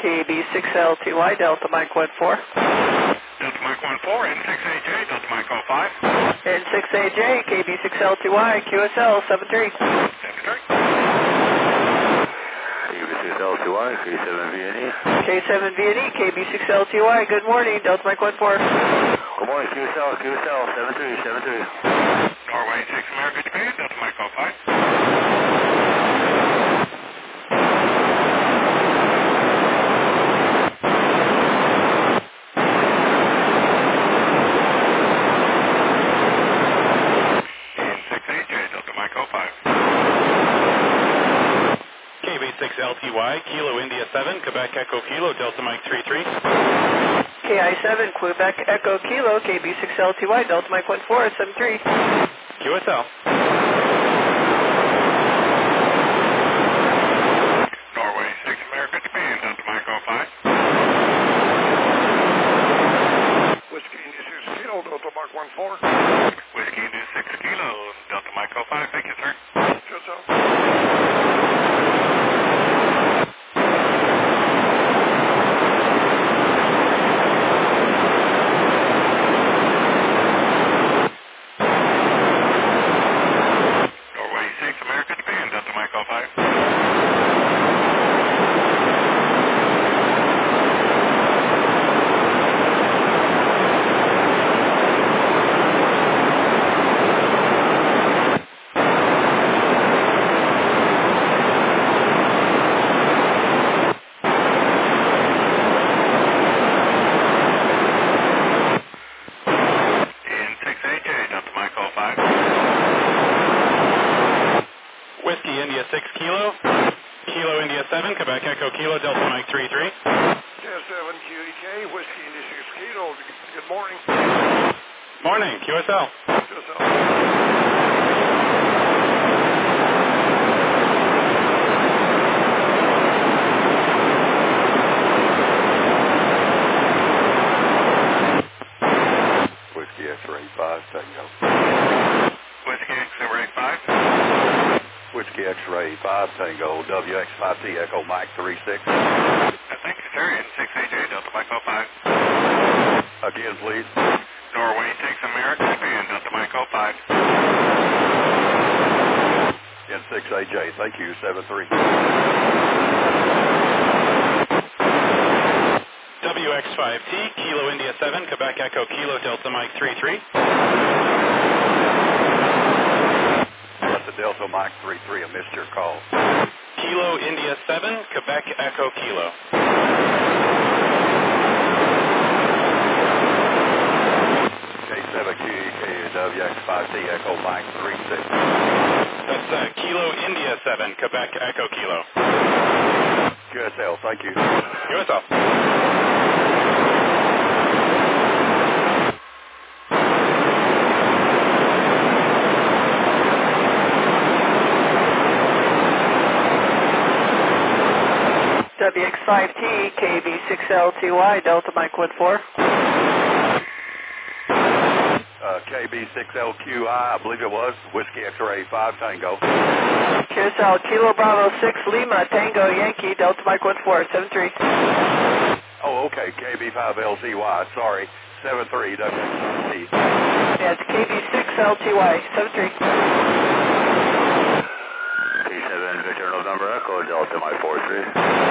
KB6L2Y, Delta Mike 14. Delta Mike 14, N6AJ, Delta Mike 05. N6AJ, KB6L2Y, QSL 73. 73. KB6L2Y, K7VNE. K7VNE, KB6L2Y, good morning, Delta Mike 14. Good morning, QSL 7373. Norway 6 America Japan, Delta Mike 05. N6AJ, Delta Mike 05. KB6LTY, Kilo India 7, Quebec Echo Kilo, Delta Mike 33. KI7, Quebec Echo Kilo, KB6L2Y, Delta Mike 14, 73. QSL. Norway 6 America Japan, Delta Mike 05. Whiskey India 6 Kilo, Delta Mike 14. Whiskey India 6 Kilo, Delta Mike 05. Thank you, sir. Norway 6 America Japan, Delta Mike 05. N6AJ, Delta Mike 05. Whiskey India 6 Kilo, Kilo India 7, Quebec Echo Kilo, Delta Mike 33. K7QEK, Whiskey India 6 Kilo, good morning. Morning, QSL. Whiskey X-ray 5, Tango. Whiskey X-ray 5. Whiskey X-ray 5, Tango, WX5T, Echo Mike 36. Thank you, sir. N6AJ, Delta Mike 05. Again, please. Norway 6 America Japan, Delta Mike 05. N6AJ, thank you, 73. WX5T, Kilo India 7, Quebec Echo Kilo, Delta Mike 33. That's the Delta Mike 33, I missed your call. Kilo India 7, Quebec Echo Kilo. K7QEK, WX5T, Echo Mike 36. That's Kilo India 7, Quebec Echo Kilo. QSL, thank you. QSL. WX5T, KB6L2Y, Delta Mike 14. KB6LQI, I believe it was, Whiskey X-ray 5, Tango. QSL, Kilo Bravo 6 Lima, Tango Yankee, Delta Mike 14, 73. Oh, okay, KB5LZY, sorry, 73, WX5T. Yeah, it's KB6L2Y, 73. P7 Victor November Echo, Delta Mike 43.